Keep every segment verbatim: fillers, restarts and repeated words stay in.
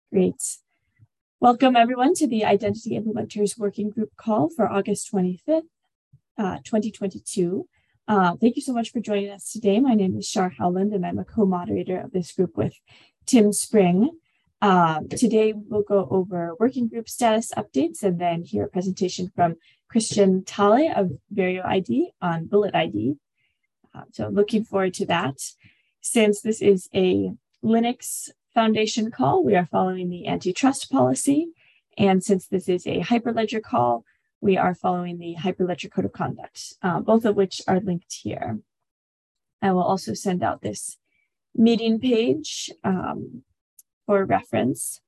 Great. Welcome everyone to the Identity Implementers Working Group call for August twenty-fifth, uh, twenty twenty-two. Uh, thank you so much for joining us today. My name is Shar Howland and I'm a co-moderator of this group with Tim Spring. Um, today we'll go over working group status updates and then hear a presentation from Christian Tale of Verio I D on Bullet I D. Uh, so looking forward to that. Since this is a Linux Foundation call, we are following the antitrust policy. And since this is a Hyperledger call, we are following the Hyperledger Code of Conduct, uh, both of which are linked here. I will also send out this meeting page um, for reference.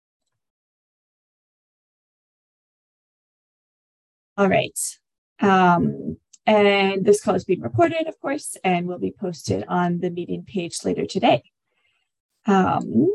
All right. Um, and this call is being recorded, of course, and will be posted on the meeting page later today. Um,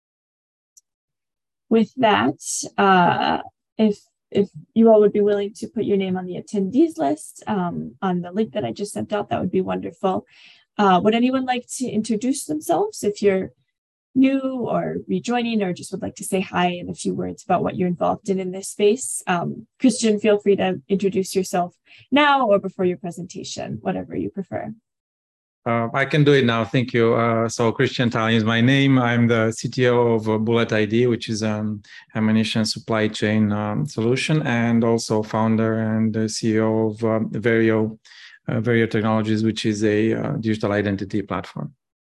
with that, uh, if if you all would be willing to put your name on the attendees list um, on the link that I just sent out, that would be wonderful. Uh, would anyone like to introduce themselves? If you're new or rejoining or just would like to say hi in a few words about what you're involved in in this space. Um, Christian, feel free to introduce yourself now or before your presentation, whatever you prefer. Uh, I can do it now, thank you. Uh, so Christian Tale is my name. I'm the C T O of uh, Bullet I D, which is an um, ammunition supply chain um, solution, and also founder and the C E O of uh, Verio, uh, Verio Technologies, which is a uh, digital identity platform.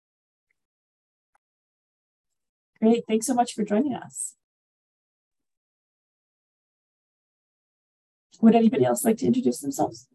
Great, thanks so much for joining us. Would anybody else like to introduce themselves?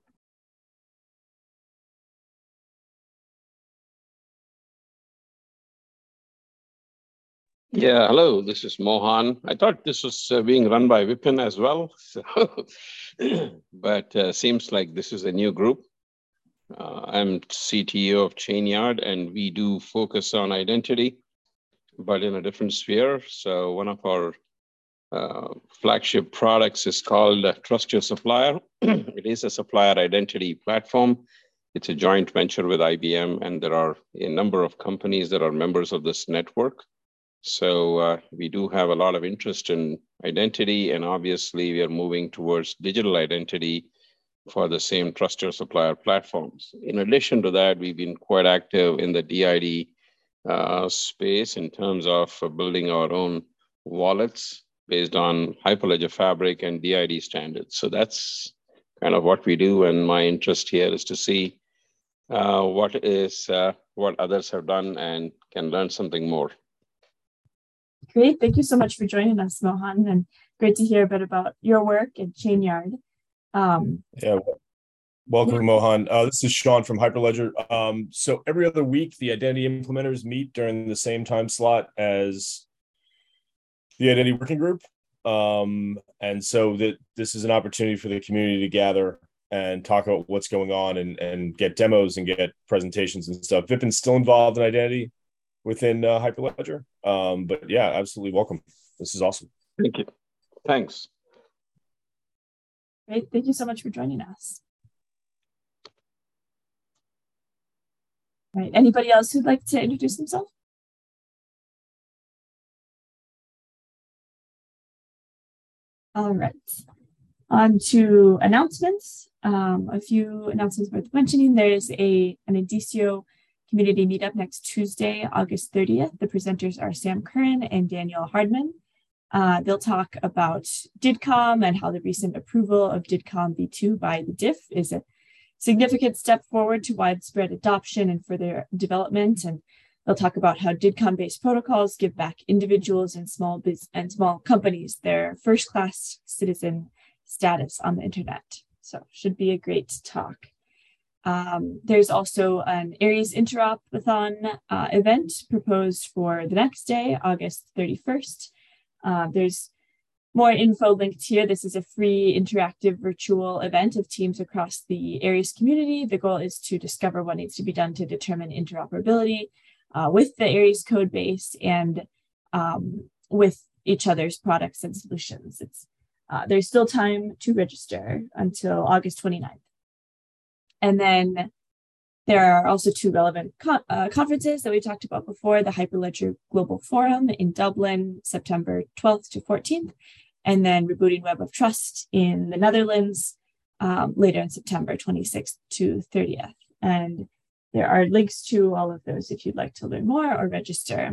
Yeah, hello, this is Mohan. I thought this was uh, being run by Vipin as well, so but uh, seems like this is a new group. Uh, I'm C T O of Chainyard, and we do focus on identity, but in a different sphere. So one of our uh, flagship products is called uh, Trust Your Supplier. It is a supplier identity platform. It's a joint venture with I B M, and there are a number of companies that are members of this network. So uh, we do have a lot of interest in identity, and obviously we are moving towards digital identity for the same Trust Your Supplier platforms. In addition to that, we've been quite active in the D I D uh, space in terms of uh, building our own wallets based on Hyperledger Fabric and D I D standards. So that's kind of what we do, and my interest here is to see uh, what is uh, what others have done and can learn something more. Great, thank you so much for joining us, Mohan, and great to hear a bit about your work at Chainyard. Um, yeah, welcome, yeah. Mohan. Uh, this is Sean from Hyperledger. Um, so every other week, the identity implementers meet during the same time slot as the identity working group. Um, and so that this is an opportunity for the community to gather and talk about what's going on and, and get demos and get presentations and stuff. Vipin's still involved in identity within uh, Hyperledger. Um, but yeah, absolutely welcome. This is awesome. Thank you. Thanks. Great. Thank you so much for joining us. All right. Anybody else who'd like to introduce themselves? All right. On to announcements. Um, a few announcements worth mentioning. There's a an Indicio community meetup next Tuesday, August thirtieth. The presenters are Sam Curran and Daniel Hardman. Uh, they'll talk about DIDComm and how the recent approval of DIDComm v two by the D I F is a significant step forward to widespread adoption and further development. And they'll talk about how DIDComm-based protocols give back individuals and small biz and small companies their first-class citizen status on the internet. So should be a great talk. Um, there's also an Aries Interopathon uh, event proposed for the next day, August thirty-first. Uh, there's more info linked here. This is a free interactive virtual event of teams across the Aries community. The goal is to discover what needs to be done to determine interoperability uh, with the Aries code base and um, with each other's products and solutions. It's, uh, there's still time to register until August twenty-ninth. And then There are also two relevant con uh, conferences that we talked about before, the Hyperledger Global Forum in Dublin, September twelfth to fourteenth, and then Rebooting Web of Trust in the Netherlands um, later in September twenty-sixth to thirtieth. And there are links to all of those if you'd like to learn more or register.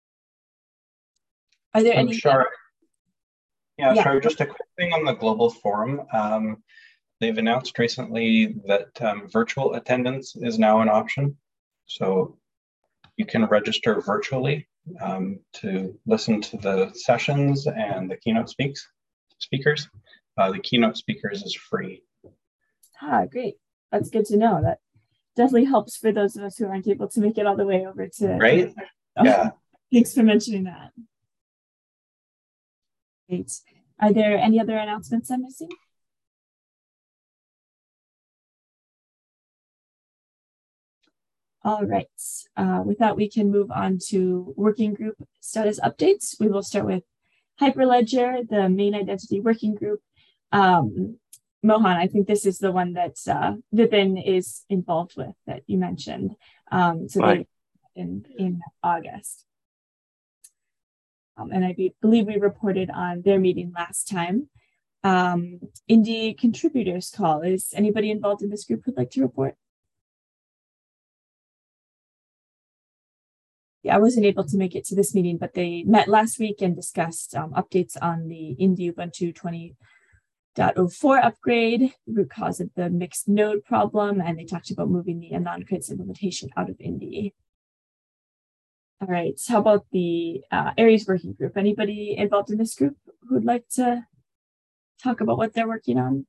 Are there I'm any? Sure. Yeah, Yeah. sure. Just a quick thing on the Global Forum. Um, they've announced recently that um, virtual attendance is now an option. So you can register virtually um, to listen to the sessions and the keynote speaks, speakers. Uh, the keynote speakers is free. Ah, great. That's good to know. That definitely helps for those of us who aren't able to make it all the way over to. Right? Oh, yeah. Thanks for mentioning that. Great. Are there any other announcements I'm missing? All right. Uh, with that, we can move on to working group status updates. We will start with Hyperledger, the main identity working group. Um, Mohan, I think this is the one that uh, Vipin is involved with that you mentioned. Um, so right. they in in August. Um, and I be, believe we reported on their meeting last time. Um, Indie contributors call. Is anybody involved in this group who'd like to report? Yeah, I wasn't able to make it to this meeting, but they met last week and discussed um, updates on the Indie Ubuntu twenty point oh four upgrade, the root cause of the mixed node problem, and they talked about moving the anon-creds implementation out of Indie. All right, how about the uh, Aries working group? Anybody involved in this group who'd like to talk about what they're working on?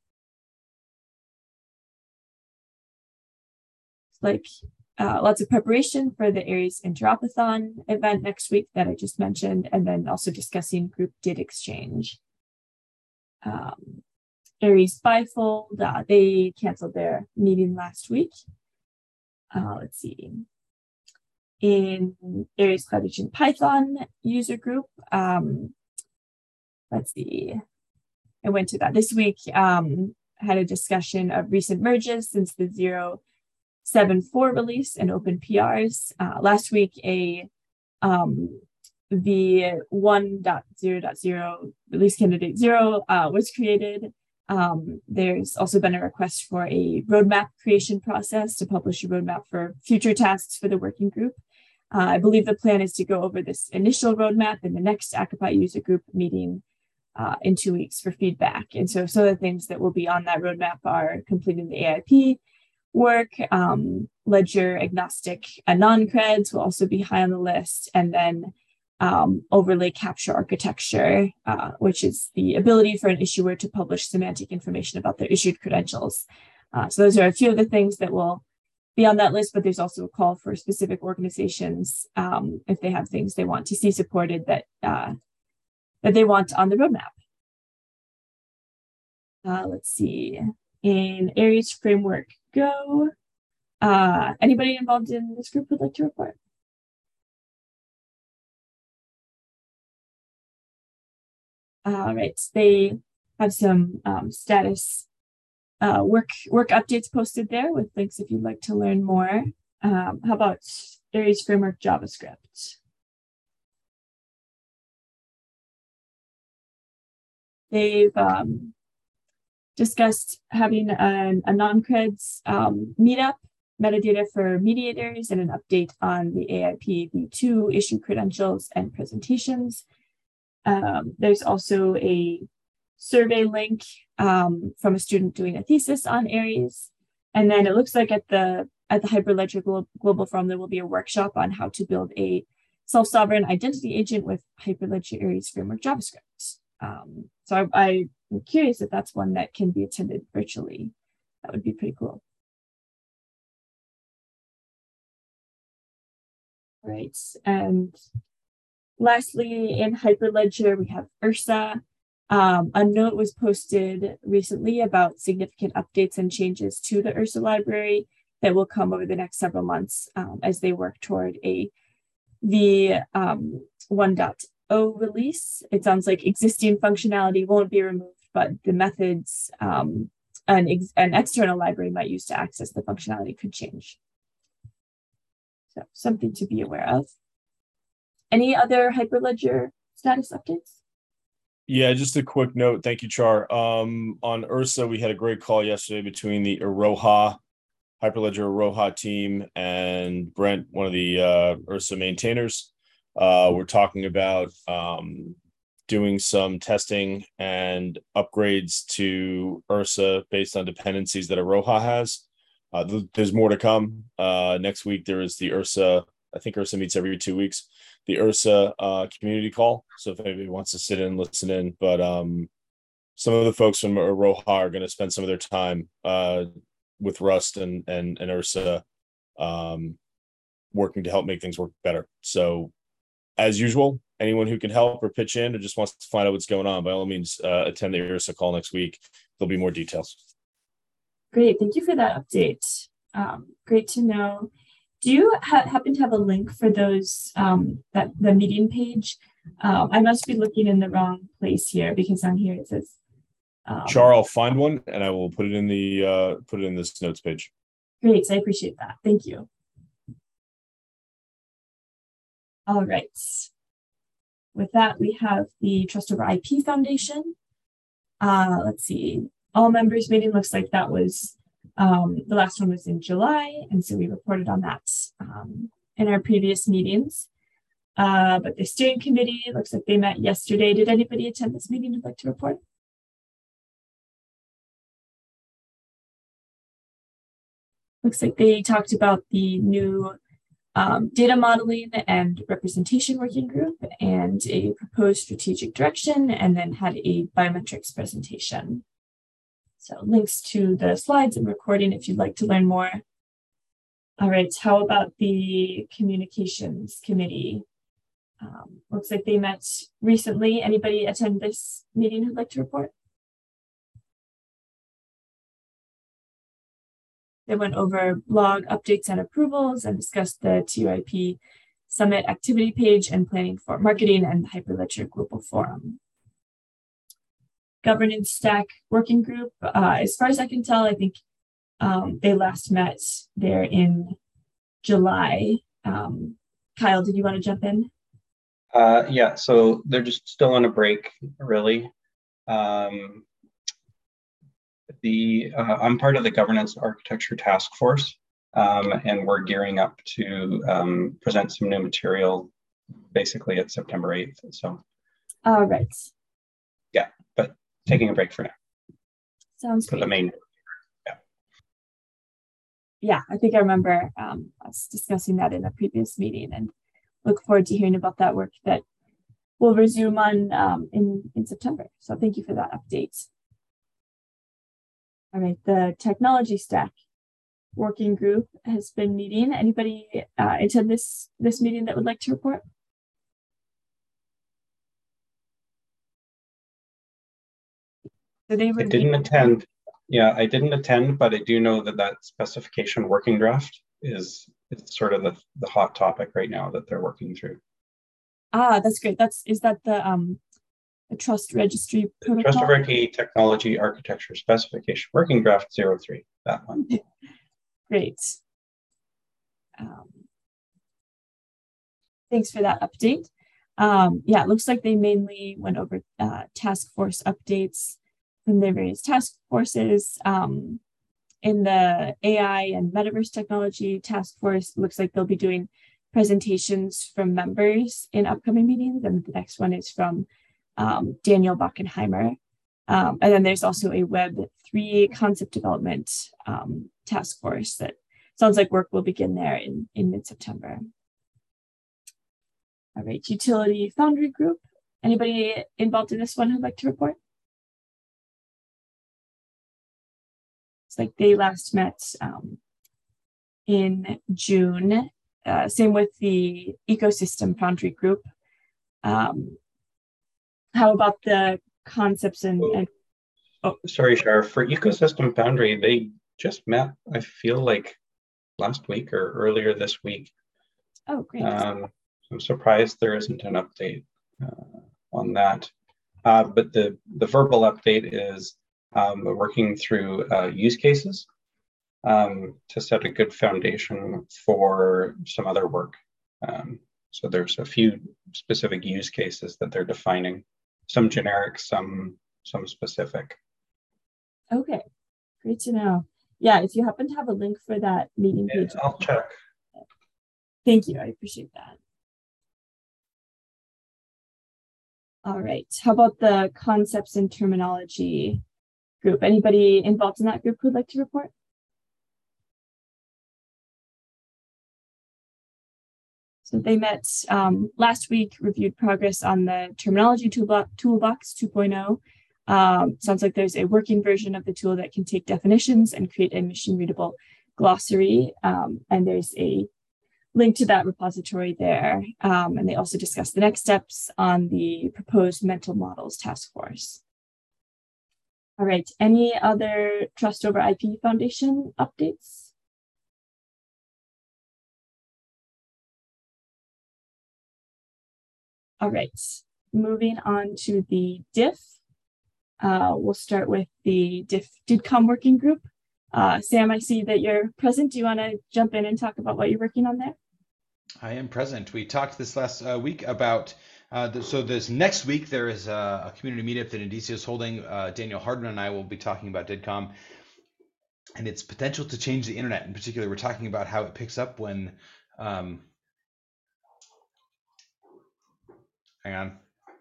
Like uh, lots of preparation for the Aries Interopathon event next week that I just mentioned, and then also discussing group did exchange. Um, Aries Bifold, uh, they canceled their meeting last week. Uh, let's see. In Aries Cloud Agent Python user group, um, let's see. I went to that this week. Um, had a discussion of recent merges since the zero seven four release and open P Rs. Uh, last week, a um, the one point zero point zero release candidate zero uh, was created. Um, there's also been a request for a roadmap creation process to publish a roadmap for future tasks for the working group. Uh, I believe the plan is to go over this initial roadmap in the next Akapai user group meeting uh, in two weeks for feedback. And so some of the things that will be on that roadmap are completing the A I P work, um, ledger agnostic anon-creds will also be high on the list, and then um, overlay capture architecture, uh, which is the ability for an issuer to publish semantic information about their issued credentials. Uh, so those are a few of the things that will be on that list, but there's also a call for specific organizations um, if they have things they want to see supported that uh, that they want on the roadmap. Uh, let's see. In Aries Framework Go, uh, anybody involved in this group would like to report? All right, they have some um, status uh, work work updates posted there with links if you'd like to learn more. Um, how about Aries Framework JavaScript? They've um, discussed having an, a non-creds um, meetup, metadata for mediators, and an update on the A I P v two issue credentials and presentations. Um, there's also a survey link um, from a student doing a thesis on Aries. And then it looks like at the at the Hyperledger Glo Global Forum, there will be a workshop on how to build a self-sovereign identity agent with Hyperledger Aries Framework JavaScript. Um, so I, I'm curious if that's one that can be attended virtually. That would be pretty cool. All right, and lastly, in Hyperledger, we have Ursa. Um, a note was posted recently about significant updates and changes to the Ursa library that will come over the next several months um, as they work toward a the um, one point oh release. It sounds like existing functionality won't be removed, but the methods um, an, ex an external library might use to access the functionality could change. So something to be aware of. Any other Hyperledger status updates? Yeah, just a quick note. Thank you, Char. Um, on Ursa, we had a great call yesterday between the Iroha, Hyperledger Iroha team and Brent, one of the uh, Ursa maintainers. Uh, we're talking about um, doing some testing and upgrades to Ursa based on dependencies that Iroha has. Uh, th- there's more to come. Uh, next week, there is the Ursa, I think Ursa meets every two weeks. The Ursa uh, community call. So if anybody wants to sit in and listen in, but um, some of the folks from Iroha are going to spend some of their time uh, with Rust and and, and Ursa um, working to help make things work better. So as usual, anyone who can help or pitch in or just wants to find out what's going on, by all means, uh, attend the Ursa call next week. There'll be more details. Great. Thank you for that update. Um, great to know. Do you ha- happen to have a link for those, um, that the meeting page? Um, I must be looking in the wrong place here because on here it says. Um, Char, I'll find one and I will put it in the uh, put it in this notes page. Great, I appreciate that. Thank you. All right. With that, we have the Trust Over I P Foundation. Uh, let's see. All members meeting looks like that was. Um, the last one was in July, and so we reported on that um, in our previous meetings. Uh, but the steering committee looks like they met yesterday. Did anybody attend this meeting who'd like to report? Looks like they talked about the new um, data modeling and representation working group and a proposed strategic direction, and then had a biometrics presentation. So links to the slides and recording if you'd like to learn more. All right, how about the communications committee? Um, looks like they met recently. Anybody attend this meeting who'd like to report? They went over blog updates and approvals and discussed the T U I P Summit activity page and planning for marketing and the Hyperledger Global Forum. Governance Stack Working Group, uh, as far as I can tell, I think um, they last met there in July. Um, Kyle, did you want to jump in? Uh, yeah, so they're just still on a break, really. Um, the uh, I'm part of the Governance Architecture Task Force, um, and we're gearing up to um, present some new material basically at September eighth. So, all right. Yeah, but taking a break for now. Sounds for great. the main. Yeah. Yeah, I think I remember um, us discussing that in a previous meeting, and look forward to hearing about that work that will resume on um, in in September. So thank you for that update. All right, the technology stack working group has been meeting. Anybody uh, attend this this meeting that would like to report? So they I didn't attend. Yeah, I didn't attend, but I do know that that specification working draft is it's sort of the, the hot topic right now that they're working through. Ah, that's great. That's is that the um the trust registry protocol? Trust Over I P Technology Architecture Specification Working Draft zero three. That one. Great. Um, thanks for that update. Um, yeah, it looks like they mainly went over uh, task force updates from their various task forces. Um, in the A I and Metaverse Technology Task Force, looks like they'll be doing presentations from members in upcoming meetings, and the next one is from um, Daniel Bockenheimer. Um, and then there's also a Web three concept development um, task force that sounds like work will begin there in, in mid-September. All right, Utility Foundry Group. Anybody involved in this one who'd like to report? It's like they last met um, in June. Uh, same with the Ecosystem Foundry Group. Um, how about the concepts and, and oh, sorry, Shar. For Ecosystem Foundry, they just met, I feel like last week or earlier this week. Oh, great. Um, I'm surprised there isn't an update uh, on that. Uh, but the, the verbal update is um, we're working through uh, use cases um, to set a good foundation for some other work. Um, so there's a few specific use cases that they're defining, some generic, some some specific. Okay, great to know. Yeah, if you happen to have a link for that meeting Yeah, page, I'll check. Thank you, I appreciate that. All right, how about the concepts and terminology group? Anybody involved in that group who'd like to report? So they met um, last week, reviewed progress on the terminology toolbox, toolbox two point oh. Um, sounds like there's a working version of the tool that can take definitions and create a machine readable glossary. Um, and there's a link to that repository there. Um, and they also discussed the next steps on the proposed mental models task force. All right, any other Trust over I P Foundation updates? All right, moving on to the D I F. Uh, we'll start with the D I F DIDCOM working group. Uh, Sam, I see that you're present. Do you want to jump in and talk about what you're working on there? I am present. We talked this last uh, week about, uh, the, so this next week there is a, a community meetup that Indicia is holding. Uh, Daniel Hardman and I will be talking about DIDCOM and its potential to change the internet. In particular, we're talking about how it picks up when, um, hang on.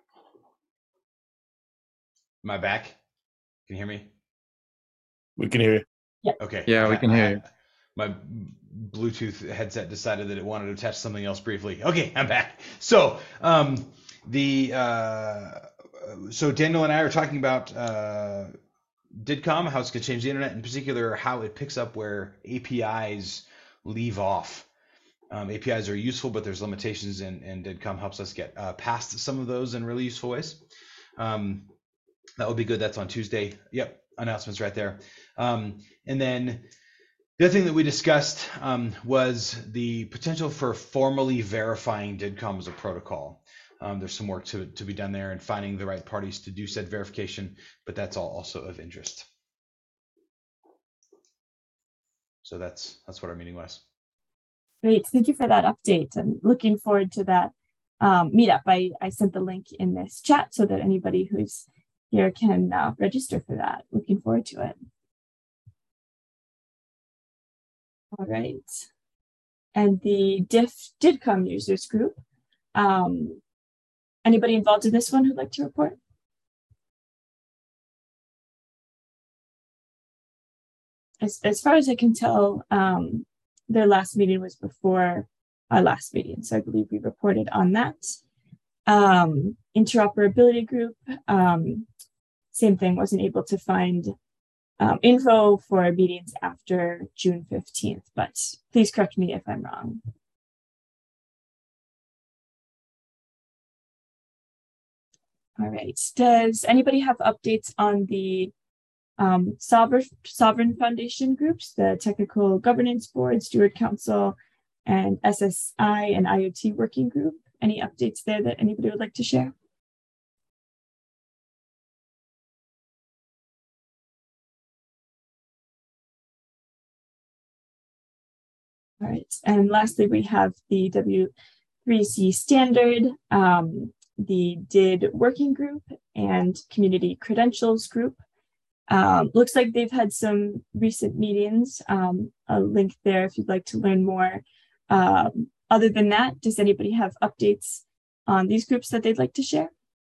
Am I back? Can you hear me? We can hear you. Yeah. Okay. Yeah, we I- can I hear had- you. My Bluetooth headset decided that it wanted to attach something else briefly. Okay, I'm back. So um, the uh, so Daniel and I are talking about uh, DIDCOM, how it's going to change the internet, in particular how it picks up where A P Is leave off. Um, A P Is are useful, but there's limitations, and, and DIDCOM helps us get uh, past some of those in really useful ways. Um, that would be good. That's on Tuesday. Yep, announcements right there. Um, and then the other thing that we discussed um, was the potential for formally verifying DIDCOM as a protocol. Um, there's some work to, to be done there and finding the right parties to do said verification, but that's all also of interest. So that's that's what our meeting was. Great, thank you for that update. I'm looking forward to that um, meetup. I, I sent the link in this chat so that anybody who's here can uh, register for that. Looking forward to it. All right. And the D I F DIDCOM users group. Um, anybody involved in this one who'd like to report? As, as far as I can tell, um, their last meeting was before our last meeting. So I believe we reported on that. Um, interoperability group, um, same thing, wasn't able to find Um, info for meetings after June fifteenth, but please correct me if I'm wrong. All right, does anybody have updates on the um, Sovereign, Sovereign Foundation groups, the Technical Governance Board, Steward Council, and S S I and I O T Working Group? Any updates there that anybody would like to share? All right, and lastly, we have the W three C standard, um, the D I D working group, and community credentials group. Um, looks like they've had some recent meetings. Um, a link there if you'd like to learn more. Um, other than that, does anybody have updates on these groups that they'd like to share?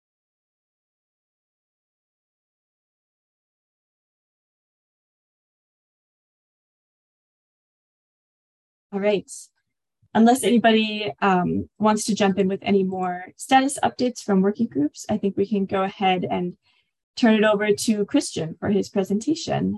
All right. Unless anybody um, wants to jump in with any more status updates from working groups, I think we can go ahead and turn it over to Christian for his presentation.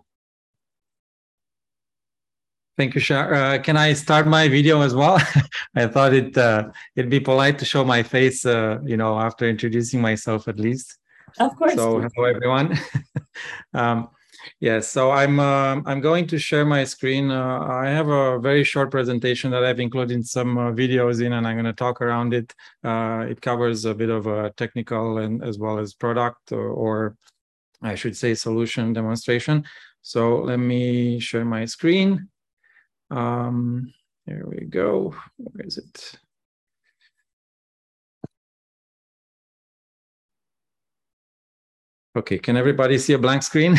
Thank you, Shar. Uh, can I start my video as well? I thought it uh, it'd be polite to show my face, uh, you know, after introducing myself at least. Of course. So please. hello, everyone. um, Yes, so I'm uh, I'm going to share my screen. Uh, I have a very short presentation that I've included some uh, videos in, and I'm going to talk around it. Uh, it covers a bit of a technical and as well as product, or, or I should say solution demonstration. So let me share my screen. Um, here we go. Where is it? Okay, can everybody see a blank screen?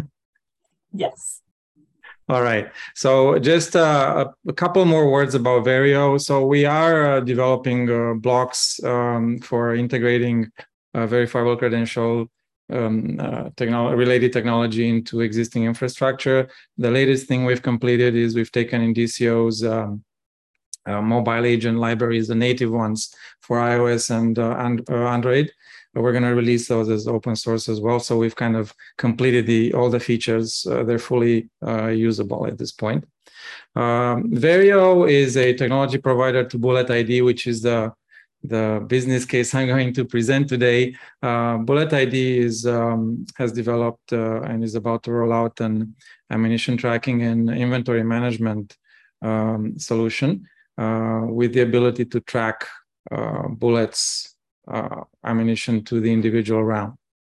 Yes. All right. So just uh, a, a couple more words about Verio. So we are uh, developing uh, blocks um, for integrating uh, verifiable credential um, uh, technology, related technology into existing infrastructure. The latest thing we've completed is we've taken Indicio's um, uh, mobile agent libraries, the native ones for iOS and, uh, and uh, Android. We're going to release those as open source as well. So we've kind of completed the all the features. Uh, they're fully uh, usable at this point. Um, Verio is a technology provider to Bullet I D, which is the, the business case I'm going to present today. Uh, Bullet I D is, um, has developed uh, and is about to roll out an ammunition tracking and inventory management um, solution uh, with the ability to track uh, bullets Uh, ammunition to the individual round.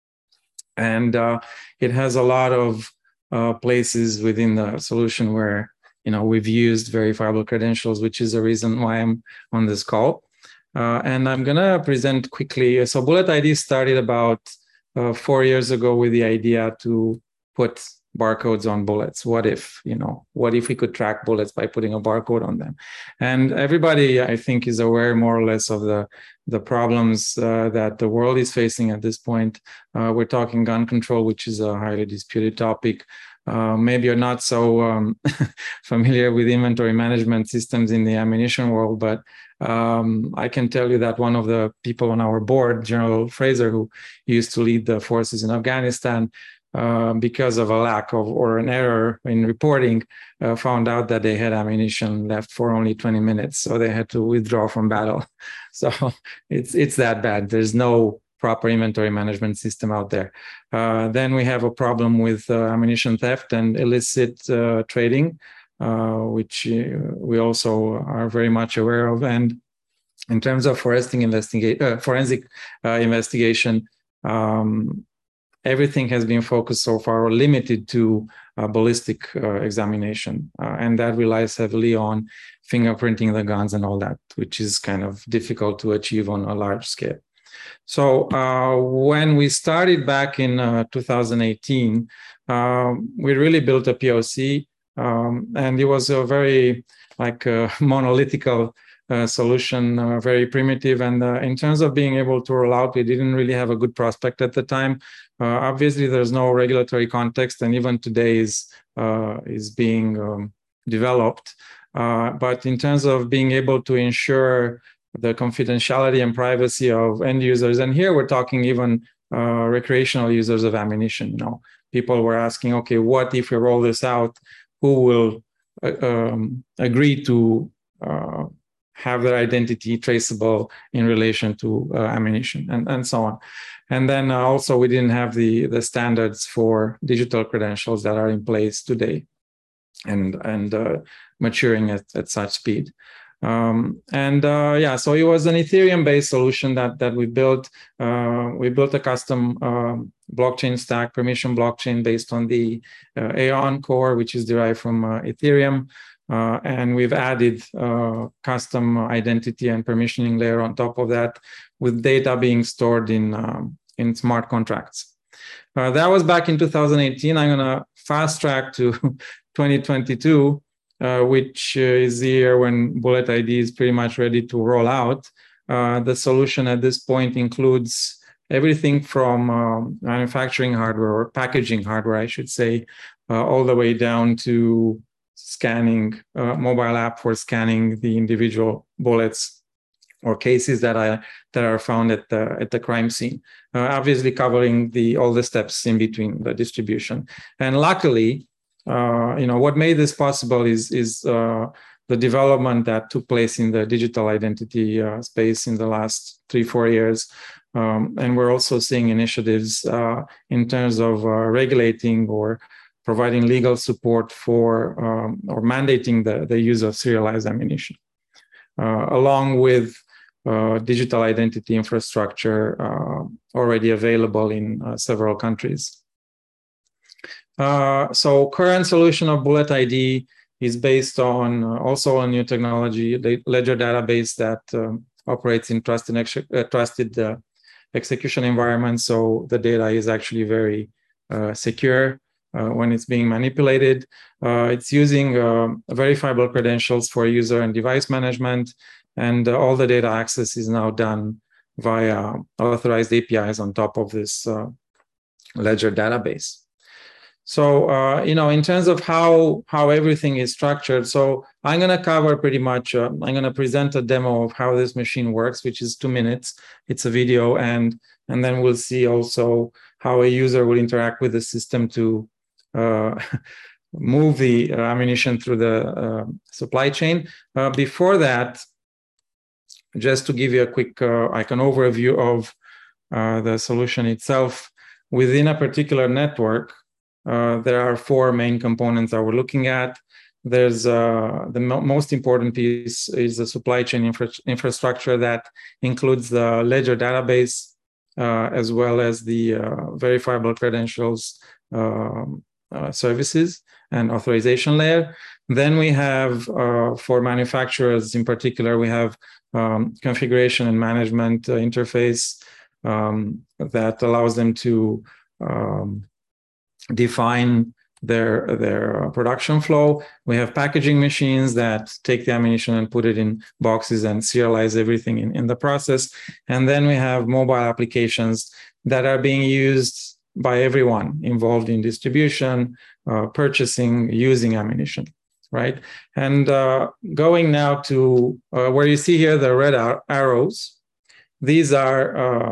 And uh, it has a lot of uh, places within the solution where, you know, we've used verifiable credentials, which is the reason why I'm on this call. Uh, and I'm gonna present quickly. So Bullet I D started about uh, four years ago with the idea to put barcodes on bullets. What if, you know, what if we could track bullets by putting a barcode on them? And everybody, I think, is aware more or less of the, the problems uh, that the world is facing at this point. Uh, we're talking gun control, which is a highly disputed topic. Uh, maybe you're not so um, familiar with inventory management systems in the ammunition world, but um, I can tell you that one of the people on our board, General Fraser, who used to lead the forces in Afghanistan, Uh, because of a lack of or an error in reporting, uh, found out that they had ammunition left for only twenty minutes, so they had to withdraw from battle. So it's it's that bad. There's no proper inventory management system out there. Uh, then we have a problem with uh, ammunition theft and illicit uh, trading, uh, which uh, we also are very much aware of. And in terms of forensic investigate uh, forensic uh, investigation. Um, Everything has been focused so far or limited to uh, ballistic uh, examination. Uh, and that relies heavily on fingerprinting the guns and all that, which is kind of difficult to achieve on a large scale. So uh, when we started back in uh, two thousand eighteen, uh, we really built a P O C, um, and it was a very like uh, monolithical Uh, solution, uh, very primitive. And uh, in terms of being able to roll out, we didn't really have a good prospect at the time. Uh, obviously, there's no regulatory context, and even today is, uh, is being um, developed. Uh, but in terms of being able to ensure the confidentiality and privacy of end users, and here we're talking even uh, recreational users of ammunition. You know, people were asking, okay, what if we roll this out? Who will uh, um, agree to uh, have their identity traceable in relation to uh, ammunition and, and so on. And then uh, also we didn't have the, the standards for digital credentials that are in place today and, and uh, maturing at, at such speed. Um, and uh, yeah, so it was an Ethereum-based solution that, that we built. Uh, we built a custom uh, blockchain stack, permission blockchain based on the uh, Aeon core, which is derived from uh, Ethereum. Uh, and we've added uh, custom identity and permissioning layer on top of that, with data being stored in, um, in smart contracts. Uh, that was back in two thousand eighteen. I'm going to fast track to twenty twenty-two, uh, which uh, is the year when Bullet I D is pretty much ready to roll out. Uh, the solution at this point includes everything from um, manufacturing hardware or packaging hardware, I should say, uh, all the way down to scanning, uh, mobile app for scanning the individual bullets or cases that are that are found at the at the crime scene. Uh, obviously, covering the all the steps in between the distribution. And luckily, uh, you know, what made this possible is is uh, the development that took place in the digital identity uh, space in the last three four years. Um, and we're also seeing initiatives uh, in terms of uh, regulating or providing legal support for um, or mandating the, the use of serialized ammunition, uh, along with uh, digital identity infrastructure uh, already available in uh, several countries. Uh, so current solution of Bullet I D is based on uh, also a new technology, ledger database that um, operates in trusted, uh, trusted uh, execution environment. So the data is actually very uh, secure uh, when it's being manipulated. Uh, it's using uh, verifiable credentials for user and device management, and uh, all the data access is now done via authorized A P Is on top of this uh, ledger database. So, uh, you know, in terms of how, how everything is structured, so I'm going to cover pretty much, uh, I'm going to present a demo of how this machine works, which is two minutes. It's a video, and, and then we'll see also how a user will interact with the system to uh, move the ammunition through the uh, supply chain. Uh, before that, just to give you a quick, uh, like an overview of uh, the solution itself, within a particular network, Uh, there are four main components that we're looking at. There's uh, the mo most important piece is the supply chain infra infrastructure that includes the ledger database uh, as well as the uh, verifiable credentials uh, uh, services and authorization layer. Then we have, uh, for manufacturers in particular, we have um, configuration and management uh, interface um, that allows them to um, define their their production flow. We have packaging machines that take the ammunition and put it in boxes and serialize everything in, in the process. And then we have mobile applications that are being used by everyone involved in distribution, uh, purchasing, using ammunition, right? And uh, going now to uh, where you see here the red arrows, these are uh,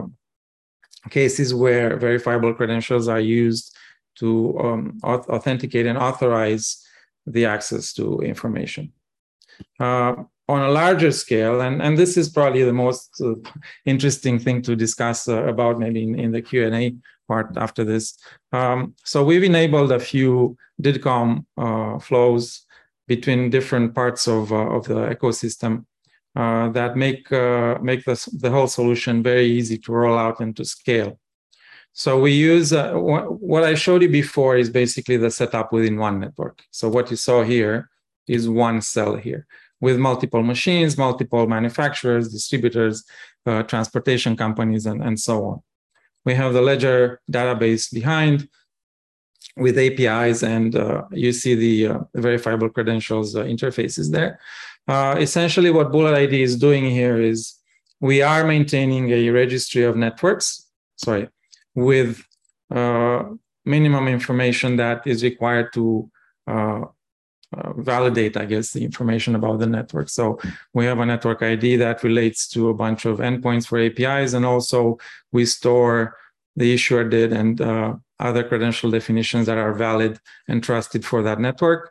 cases where verifiable credentials are used to um, authenticate and authorize the access to information. Uh, on a larger scale, and, and this is probably the most uh, interesting thing to discuss uh, about maybe in, in the Q and A part after this. Um, so we've enabled a few D I D COM uh, flows between different parts of, uh, of the ecosystem uh, that make, uh, make the, the whole solution very easy to roll out and to scale. So we use, uh, what I showed you before is basically the setup within one network. So what you saw here is one cell here with multiple machines, multiple manufacturers, distributors, uh, transportation companies, and, and so on. We have the ledger database behind with A P Is, and uh, you see the uh, verifiable credentials uh, interfaces there. Uh, essentially, what Bullet I D is doing here is we are maintaining a registry of networks, sorry, with uh, minimum information that is required to uh, uh, validate, I guess, the information about the network. So we have a network I D that relates to a bunch of endpoints for A P Is, and also we store the issuer D I D and uh, other credential definitions that are valid and trusted for that network.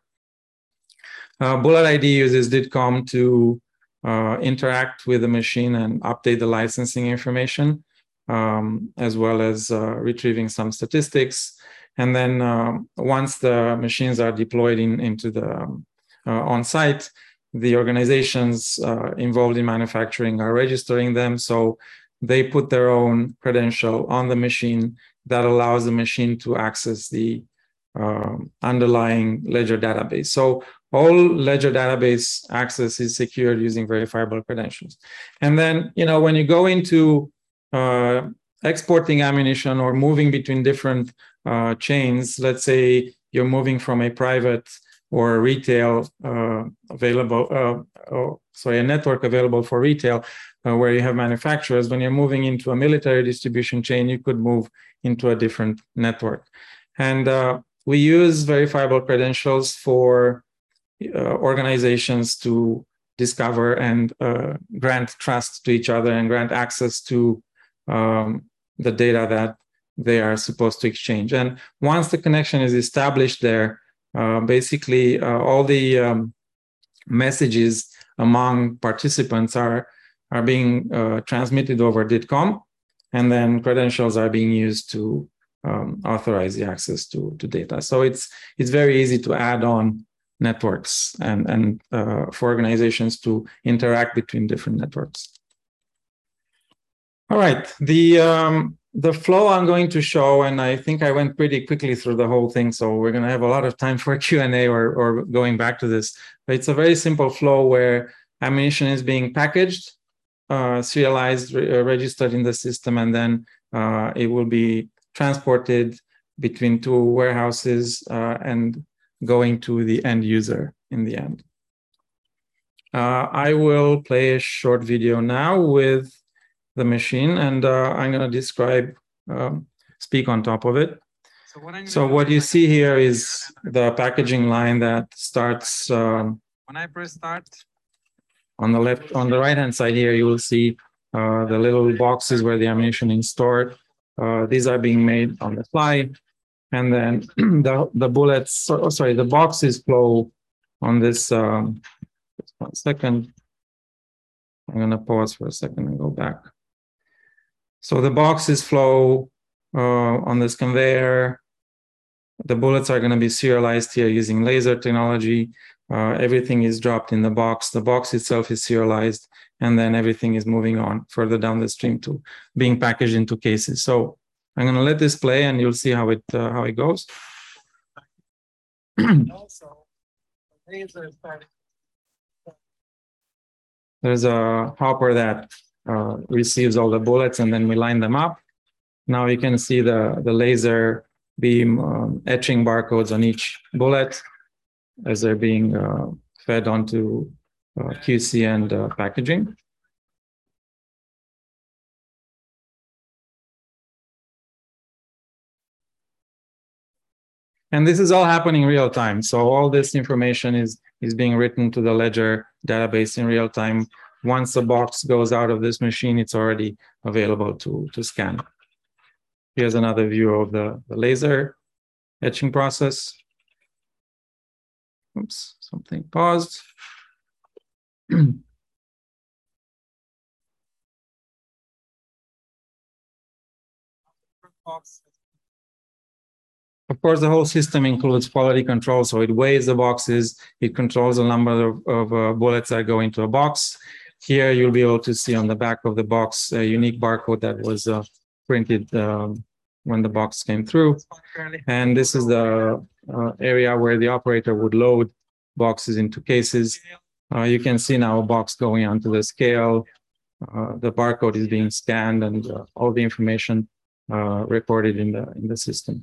Uh, Bullet I D uses D I D COM to uh, interact with the machine and update the licensing information, Um, as well as uh, retrieving some statistics. And then um, once the machines are deployed in, into the um, uh, on-site, the organizations uh, involved in manufacturing are registering them. So they put their own credential on the machine that allows the machine to access the uh, underlying ledger database. So all ledger database access is secured using verifiable credentials. And then, you know, when you go into Uh, exporting ammunition or moving between different uh, chains, let's say you're moving from a private or a retail uh, available, uh, oh, sorry, a network available for retail uh, where you have manufacturers. When you're moving into a military distribution chain, you could move into a different network. And uh, we use verifiable credentials for uh, organizations to discover and uh, grant trust to each other and grant access to Um, the data that they are supposed to exchange. And once the connection is established there, uh, basically uh, all the um, messages among participants are, are being uh, transmitted over D I D COM, and then credentials are being used to um, authorize the access to, to data. So it's, it's very easy to add on networks and, and uh, for organizations to interact between different networks. All right, the um, the flow I'm going to show, and I think I went pretty quickly through the whole thing, so we're going to have a lot of time for Q and A or, or going back to this. But it's a very simple flow where ammunition is being packaged, uh, serialized, re registered in the system, and then uh, it will be transported between two warehouses uh, and going to the end user in the end. Uh, I will play a short video now with the machine, and uh, I'm going to describe, um, speak on top of it. So what, so what you see here is the packaging line that starts. Um, when I press start, on the left, on the right hand side here, you will see uh, the little boxes where the ammunition is stored. Uh, these are being made on the fly, and then the the bullets. So, sorry, the boxes flow on this. Um, just one second. I'm going to pause for a second and go back. So the boxes flow uh, on this conveyor. The bullets are going to be serialized here using laser technology. Uh, everything is dropped in the box. The box itself is serialized, and then everything is moving on further down the stream to being packaged into cases. So I'm going to let this play, and you'll see how it uh, how it goes. Also, there's a hopper that uh, receives all the bullets, and then we line them up. Now you can see the, the laser beam um, etching barcodes on each bullet as they're being uh, fed onto uh, Q C and uh, packaging. And this is all happening real time. So all this information is, is being written to the Ledger database in real time. Once the box goes out of this machine, it's already available to, to scan. Here's another view of the, the laser etching process. Oops, something paused. Of course, the whole system includes quality control. So it weighs the boxes. It controls the number of, of uh, bullets that go into a box. Here, you'll be able to see on the back of the box a unique barcode that was uh, printed um, when the box came through. And this is the uh, area where the operator would load boxes into cases. Uh, you can see now a box going onto the scale. Uh, the barcode is being scanned, and uh, all the information uh, recorded in the in the system.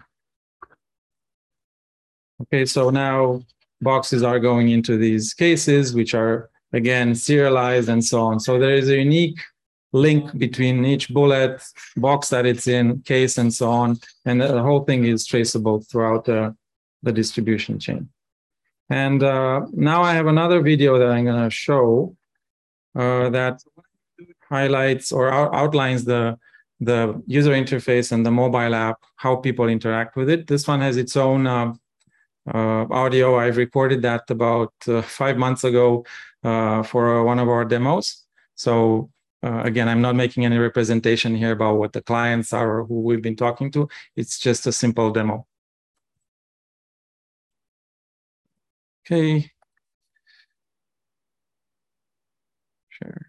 Okay, so now boxes are going into these cases, which are again serialized and so on. So there is a unique link between each bullet, box that it's in, case, and so on, and the whole thing is traceable throughout the, the distribution chain. And uh, now I have another video that I'm going to show uh, that highlights or out outlines the, the user interface and the mobile app, how people interact with it. This one has its own uh, uh, audio. I've recorded that about uh, five months ago uh, for one of our demos. So uh, again, I'm not making any representation here about what the clients are or who we've been talking to. It's just a simple demo. Okay. Sure.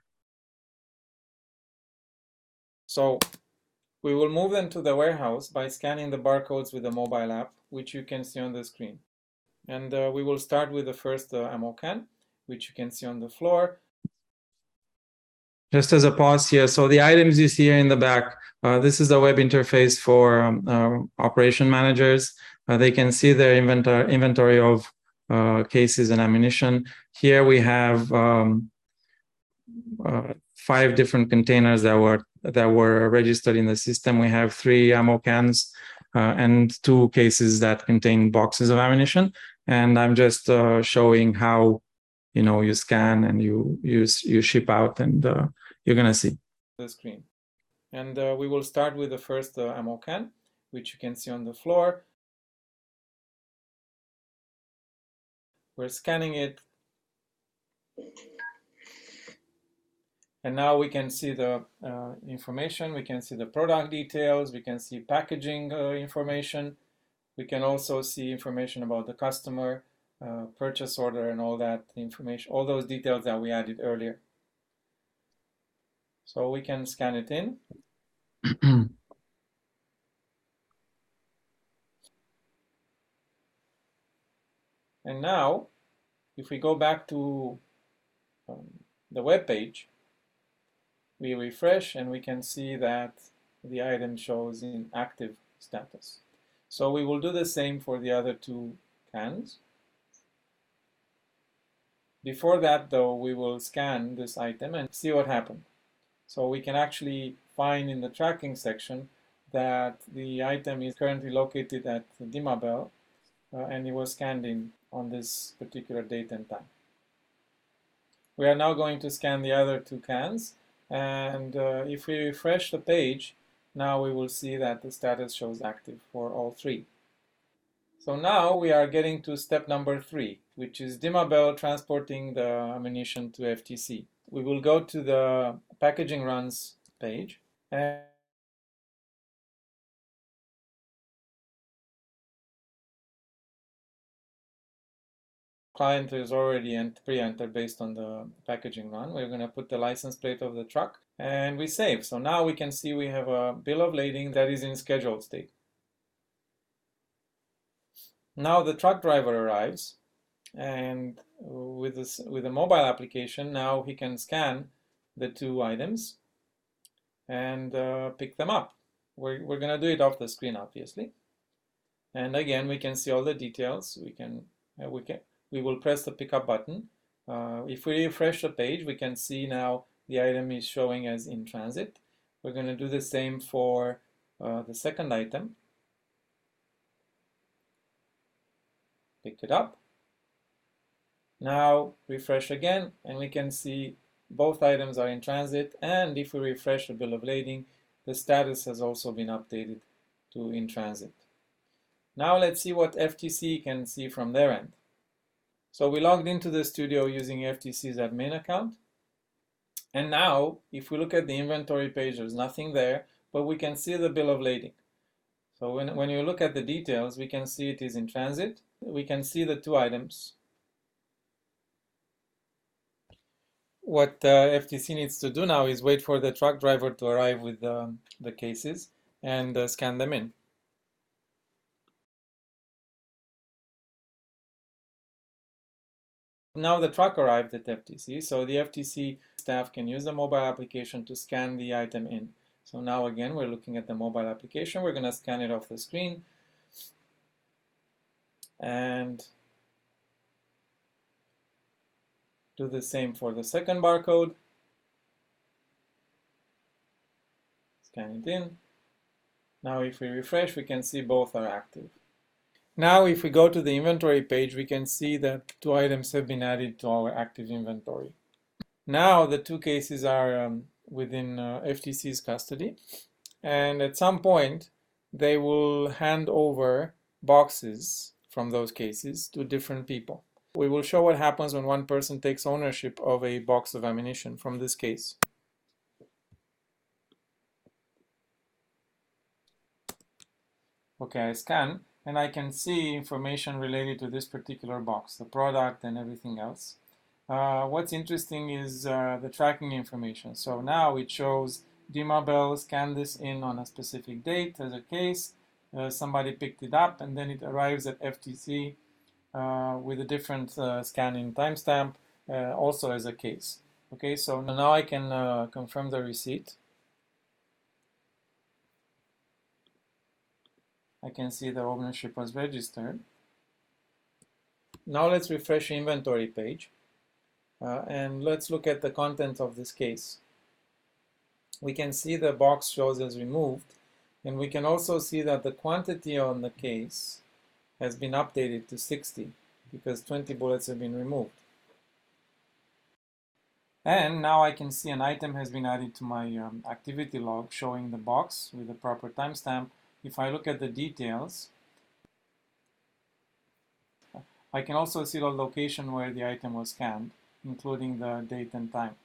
So we will move them to the warehouse by scanning the barcodes with the mobile app, which you can see on the screen. And uh, we will start with the first uh, ammo can, which you can see on the floor. Just as a pause here, so the items you see here in the back, uh, this is a web interface for um, uh, operation managers. Uh, they can see their inventory, inventory of uh, cases and ammunition. Here we have um, uh, five different containers that were that were registered in the system. We have three ammo cans uh, and two cases that contain boxes of ammunition. And I'm just uh, showing how, you know, you scan and you you, you ship out, and uh, you're gonna see the screen. And uh, we will start with the first uh, ammo can, which you can see on the floor. We're scanning it. And now we can see the uh, information, we can see the product details, we can see packaging uh, information. We can also see information about the customer, uh, purchase order, and all that information, all those details that we added earlier. So we can scan it in. And now, if we go back to um, the web page, we refresh and we can see that the item shows in active status. So we will do the same for the other two cans. Before that, though, we will scan this item and see what happened. So we can actually find in the tracking section that the item is currently located at Dimabel, uh, and it was scanned in on this particular date and time. We are now going to scan the other two cans, and uh, if we refresh the page, now we will see that the status shows active for all three. So now we are getting to step number three, which is Dimabel transporting the ammunition to F T C. We will go to the packaging runs page, and client is already pre-entered based on the packaging run. We're going to put the license plate of the truck and we save. So now we can see we have a bill of lading that is in scheduled state. Now the truck driver arrives, and with this, with a mobile application, now he can scan the two items and uh, pick them up. We're, we're going to do it off the screen, obviously. And again, we can see all the details. We can, uh, we can, we will press the pickup button. Uh, if we refresh the page, we can see now the item is showing as in transit. We're going to do the same for uh, the second item. Pick it up. Now refresh again, and we can see both items are in transit, and if we refresh the bill of lading, the status has also been updated to in transit. Now let's see what F T C can see from their end. So we logged into the studio using F T C's admin account, and now if we look at the inventory page, there's nothing there, but we can see the bill of lading. So when, when you look at the details, we can see it is in transit. We can see the two items. What uh, F T C needs to do now is wait for the truck driver to arrive with uh, the cases and uh, scan them in. Now the truck arrived at F T C, so the F T C staff can use the mobile application to scan the item in. So now again, we're looking at the mobile application. We're going to scan it off the screen. And do the same for the second barcode. Scan it in. Now if we refresh, we can see both are active. Now if we go to the inventory page, we can see that two items have been added to our active inventory. Now the two cases are um, within uh, F T C's custody, and at some point they will hand over boxes from those cases to different people. We will show what happens when one person takes ownership of a box of ammunition from this case. Okay, I scan, and I can see information related to this particular box, the product and everything else. Uh, what's interesting is uh, the tracking information. So now it shows Dimabel scanned this in on a specific date as a case. Uh, somebody picked it up, and then it arrives at F T C uh, with a different uh, scanning timestamp, uh, also as a case. Okay, so now I can uh, confirm the receipt. I can see the ownership was registered. Now let's refresh the inventory page, uh, and let's look at the content of this case. We can see the box shows as removed, and we can also see that the quantity on the case has been updated to sixty because twenty bullets have been removed. And now I can see an item has been added to my um, activity log showing the box with the proper timestamp. If I look at the details, I can also see the location where the item was scanned, including the date and time.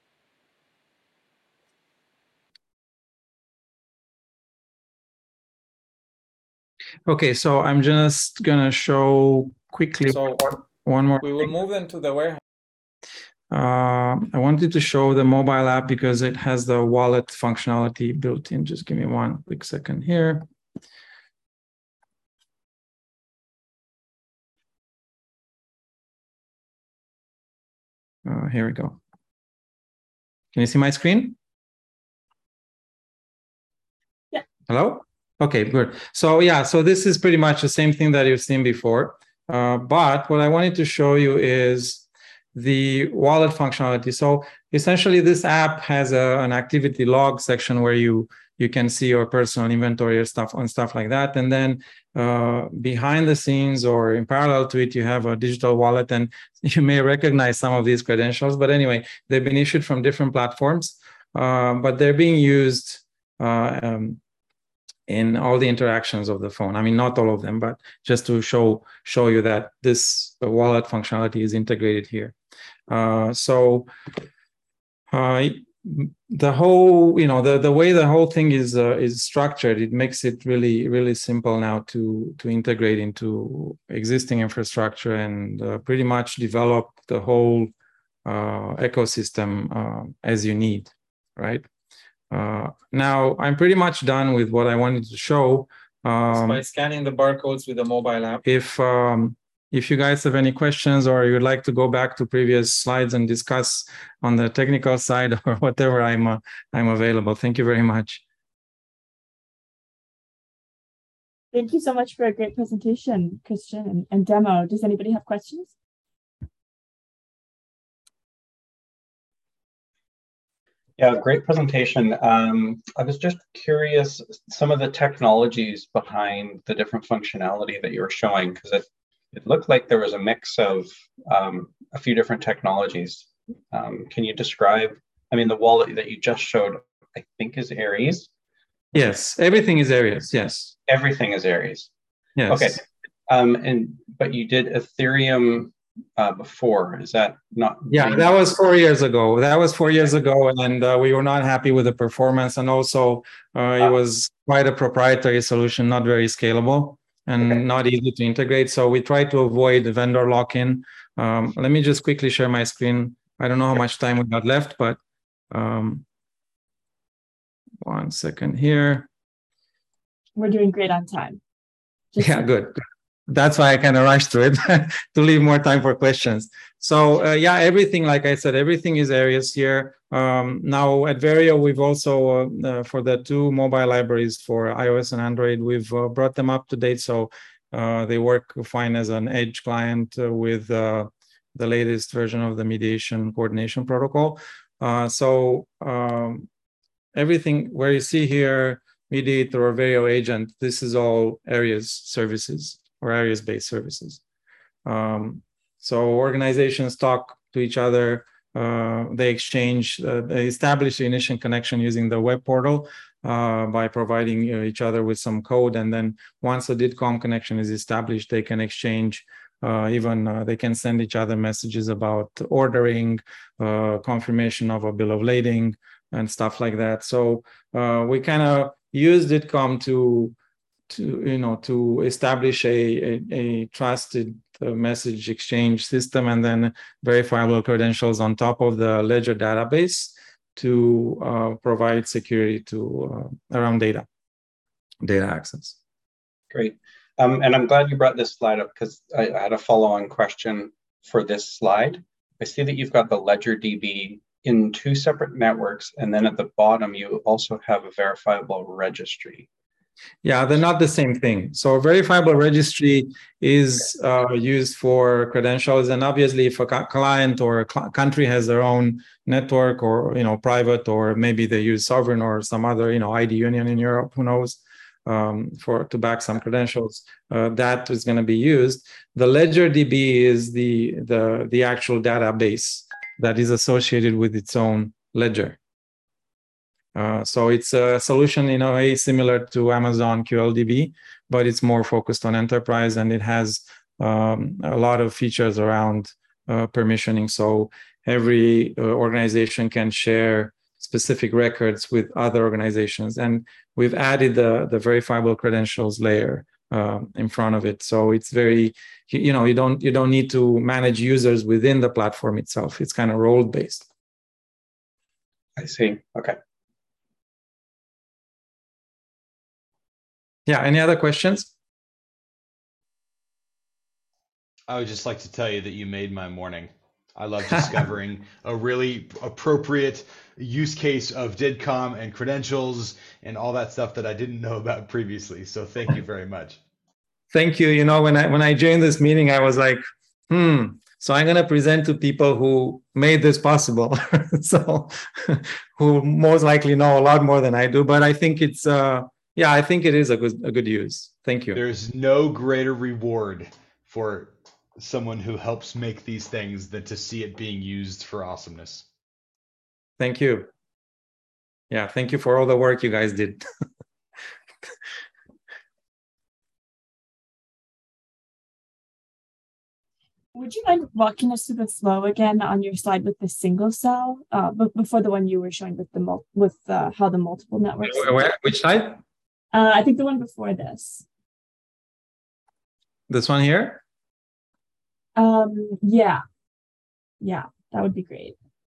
Okay, so I'm just gonna show quickly So one more we will thing. move them to the warehouse. Uh, I wanted to show the mobile app because it has the wallet functionality built in. Just give me one quick second here. Uh, here we go. Can you see my screen? Yeah. Hello? Okay, good. So yeah, so this is pretty much the same thing that you've seen before. Uh, but what I wanted to show you is the wallet functionality. So essentially this app has a, an activity log section where you you can see your personal inventory or stuff and stuff like that. And then uh, behind the scenes or in parallel to it, you have a digital wallet, and you may recognize some of these credentials. But anyway, they've been issued from different platforms, uh, but they're being used uh, um, in all the interactions of the phone. I mean, not all of them, but just to show show you that this wallet functionality is integrated here. Uh, so uh, the whole, you know, the, the way the whole thing is uh, is structured, it makes it really, really simple now to to integrate into existing infrastructure and uh, pretty much develop the whole uh, ecosystem uh, as you need, right? Uh, now, I'm pretty much done with what I wanted to show. Um, by scanning the barcodes with the mobile app. If um, if you guys have any questions or you'd like to go back to previous slides and discuss on the technical side or whatever, I'm uh, I'm available. Thank you very much. Thank you so much for a great presentation, Christian, and, and demo. Does anybody have questions? Yeah, great presentation. Um, I was just curious, some of the technologies behind the different functionality that you were showing, because it, it looked like there was a mix of um, a few different technologies. Um, can you describe, I mean, the wallet that you just showed, I think is Aries. Yes, everything is Aries, yes. Everything is Aries. Yes. Okay, um, and but you did Ethereum uh, before, is that not? Yeah, that was four years ago. That was four years ago, and uh, we were not happy with the performance, and also uh, it was quite a proprietary solution, not very scalable and okay. not easy to integrate. So we tried to avoid the vendor lock-in. Um, let me just quickly share my screen. I don't know how much time we got left, but um, one second here. We're doing great on time. Just yeah, good. That's why I kind of rushed through it to leave more time for questions. So uh, yeah, everything, like I said, everything is Aries here. Um, now at Verio, we've also, uh, uh, for the two mobile libraries for iOS and Android, we've uh, brought them up to date. So uh, they work fine as an edge client uh, with uh, the latest version of the mediation coordination protocol. Uh, so um, everything where you see here, Mediator or Verio agent, this is all Aries services or Aries-based services. Um, so organizations talk to each other, uh, they exchange, uh, they establish the initial connection using the web portal uh, by providing you know, each other with some code. And then once a D I T COM connection is established, they can exchange, uh, even uh, they can send each other messages about ordering, uh, confirmation of a bill of lading and stuff like that. So uh, we kind of use D I T COM to to you know to establish a a, a trusted uh, message exchange system, and then verifiable credentials on top of the Ledger database to uh, provide security to uh, around data data access. Great, um, and I'm glad you brought this slide up because I, I had a follow-on question for this slide. I see that you've got the Ledger D B in two separate networks, and then at the bottom you also have a verifiable registry. Yeah, they're not the same thing. So a verifiable registry is uh, used for credentials, and obviously if a client or a cl country has their own network, or you know private, or maybe they use sovereign or some other you know I D union in Europe, who knows, um, for to back some credentials, uh, that is going to be used. The Ledger D B is the the the actual database that is associated with its own ledger. Uh, so it's a solution in a way similar to Amazon Q L D B, but it's more focused on enterprise, and it has um, a lot of features around uh, permissioning. So every uh, organization can share specific records with other organizations, and we've added the, the verifiable credentials layer uh, in front of it. So it's very, you know, you don't you don't need to manage users within the platform itself. It's kind of role based. I see. Okay. Yeah, any other questions? I would just like to tell you that you made my morning. I love discovering a really appropriate use case of DIDComm and credentials and all that stuff that I didn't know about previously. So thank you very much. Thank you. You know, when I when I joined this meeting, I was like, hmm, so I'm going to present to people who made this possible. So who most likely know a lot more than I do. But I think it's, uh, yeah, I think it is a good, a good use. Thank you. There's no greater reward for someone who helps make these things than to see it being used for awesomeness. Thank you. Yeah, thank you for all the work you guys did. Would you mind walking us through the flow again on your slide with the single cell, uh, but before the one you were showing with the mul with uh, how the multiple networks? Where, which slide? Uh, I think the one before this. This one here? Um, yeah, yeah, that would be great.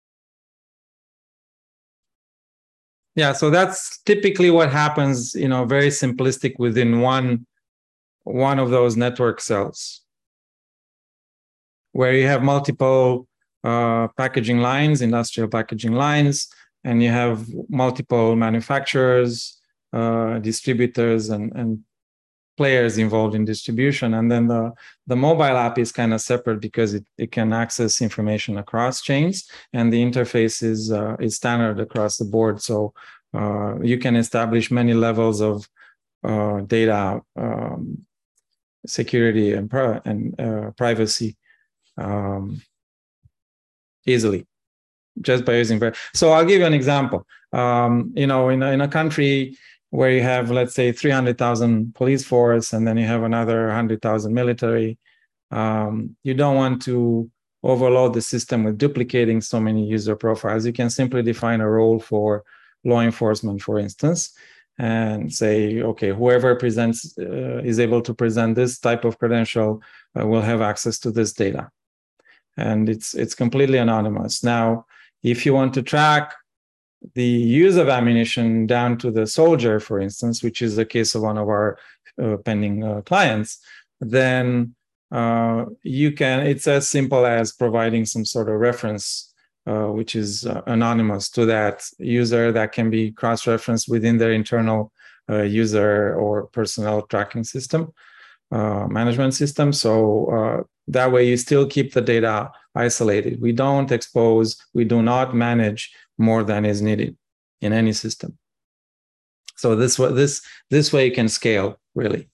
Yeah, so that's typically what happens, you know, very simplistic within one, one of those network cells, where you have multiple uh, packaging lines, industrial packaging lines, and you have multiple manufacturers, uh, distributors, and, and players involved in distribution. And then the, the mobile app is kind of separate because it, it can access information across chains, and the interface is, uh, is standard across the board. So uh, you can establish many levels of uh, data um, security and, pri and uh, privacy um, easily just by using. So I'll give you an example. Um, you know, in a, in a country where you have, let's say, three hundred thousand police force, and then you have another one hundred thousand military, um, you don't want to overload the system with duplicating so many user profiles. You can simply define a role for law enforcement, for instance, and say, okay, whoever presents uh, is able to present this type of credential uh, will have access to this data. And it's it's completely anonymous. Now, if you want to track the use of ammunition down to the soldier, for instance, which is the case of one of our uh, pending uh, clients, then uh, you can, it's as simple as providing some sort of reference, uh, which is uh, anonymous to that user, that can be cross-referenced within their internal uh, user or personnel tracking system, uh, management system. So uh, that way you still keep the data isolated. We don't expose, we do not manage more than is needed in any system. So this way, this this way you can scale, really.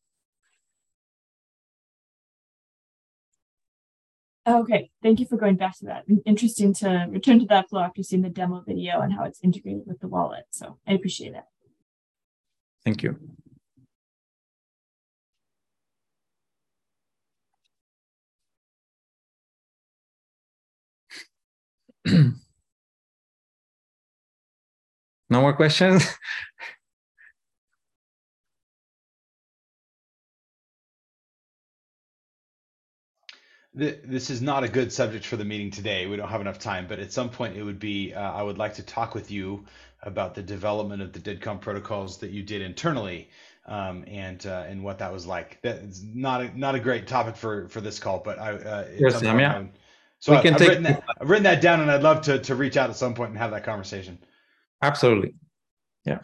Okay, thank you for going back to that. Interesting to return to that flow after seeing the demo video and how it's integrated with the wallet. So I appreciate it. Thank you. No more questions? This is not a good subject for the meeting today. We don't have enough time, but at some point it would be, uh, I would like to talk with you about the development of the DIDComm protocols that you did internally, um, and uh, and what that was like. That's not a, not a great topic for, for this call, but I, uh, Yes, Sam, yeah. I, so we I, can I've, take written that, I've written that down, and I'd love to, to reach out at some point and have that conversation. Absolutely. Yeah.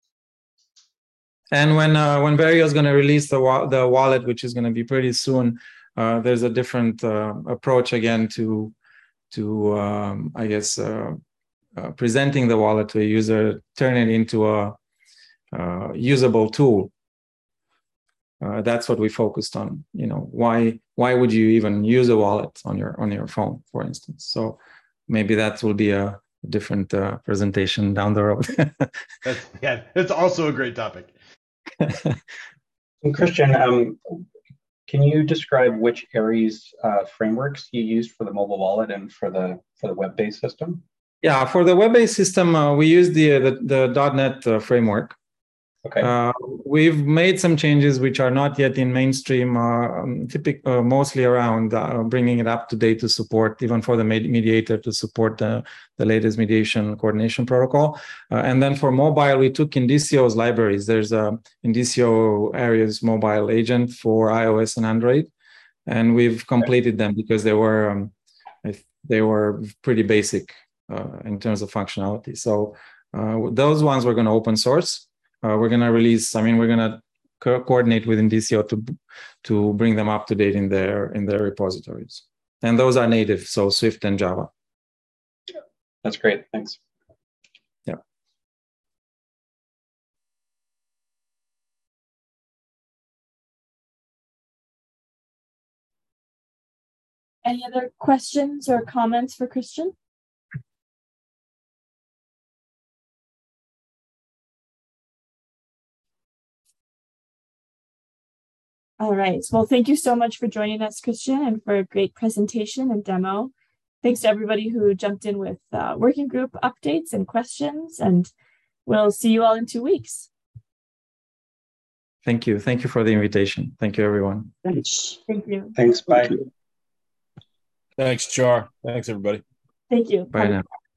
And when uh, when Verio is going to release the wa the wallet, which is going to be pretty soon, uh, there's a different uh, approach again to to um, I guess uh, uh, presenting the wallet to a user, turn it into a uh, usable tool. Uh, that's what we focused on. You know, why why would you even use a wallet on your on your phone, for instance? So maybe that will be a different uh, presentation down the road. That's, yeah, that's also a great topic. And Christian, um, can you describe which Aries uh, frameworks you used for the mobile wallet and for the for the web-based system? Yeah, for the web-based system, uh, we use the the, the .NET uh, framework. Okay. Uh, we've made some changes which are not yet in mainstream, uh, um, typic, uh, mostly around uh, bringing it up to date to support, even for the med mediator, to support the, the latest mediation coordination protocol. Uh, and then for mobile, we took Indicio's libraries. There's a Indicio Aries mobile agent for iOS and Android, and we've completed them because they were, um, I they were pretty basic uh, in terms of functionality. So uh, those ones we're going to open source. Uh, we're going to release, I mean, we're going to co coordinate with Indicio to, to bring them up to date in their, in their repositories. And those are native, so Swift and Java. That's great, thanks. Yeah. Any other questions or comments for Christian? All right. Well, thank you so much for joining us, Christian, and for a great presentation and demo. Thanks to everybody who jumped in with uh, working group updates and questions, and we'll see you all in two weeks. Thank you. Thank you for the invitation. Thank you, everyone. Thanks. Thank you. Thanks, bye. Thanks, Char. Thanks, everybody. Thank you. Bye now.